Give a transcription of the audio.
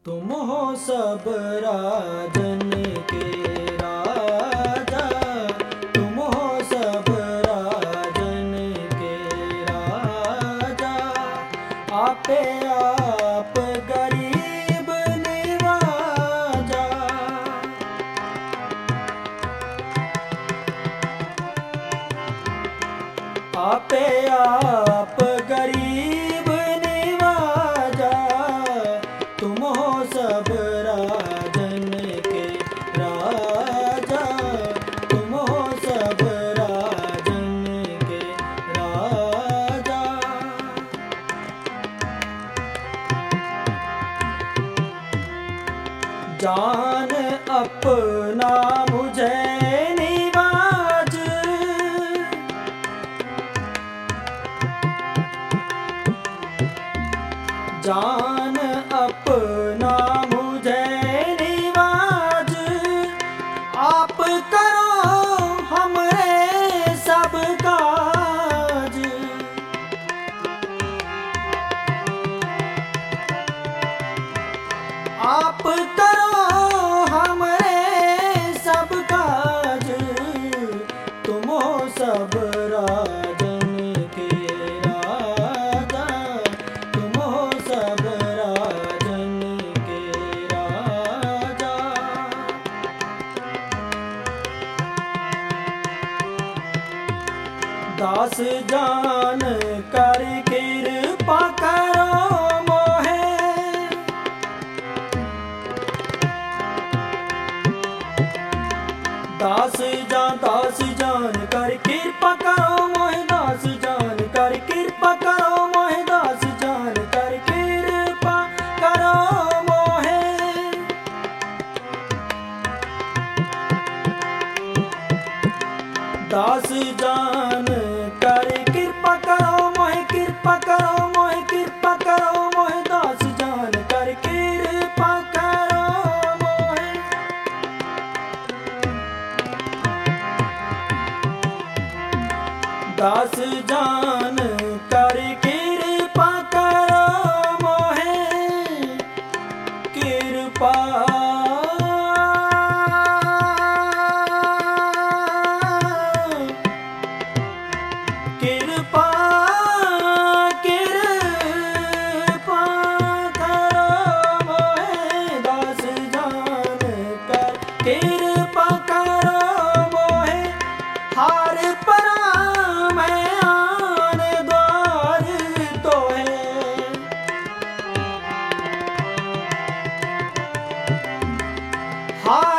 तुम हो सब राजन के राजा, तुम हो सब राजन के राजा। आपे आप गरीब निवाजा, आपे आप गरीब निवाजा। तुम हो सब राजन के राजा, तुम हो सब राजन के राजा। जान अपना मुझे निवाज, जान अपना मुझे निवाज। आप करो हमरे सब काज, आप करो हमरे सब काज। तुम हो सब राजन के राजा, तुम हो सब राजन के राजा। दास जान कर कृपा करो मोहे, दास जान कर कृपा करो मोहे, दास जान कर कृपा करो मोहे, दास जान कर कृपा करो मोहे। दास जान कर कृपा करो मोहे, कृपा करो मोहे, कृपा करो मोहे। दास जान कर कृपा करो मोहे। दास जान कर कृपा करो मोहे, कृपा कृपा कृपा करो मोहे। दास जान कर कृपा करो मोहे। हार परा मैं आन द्वार तो है, हार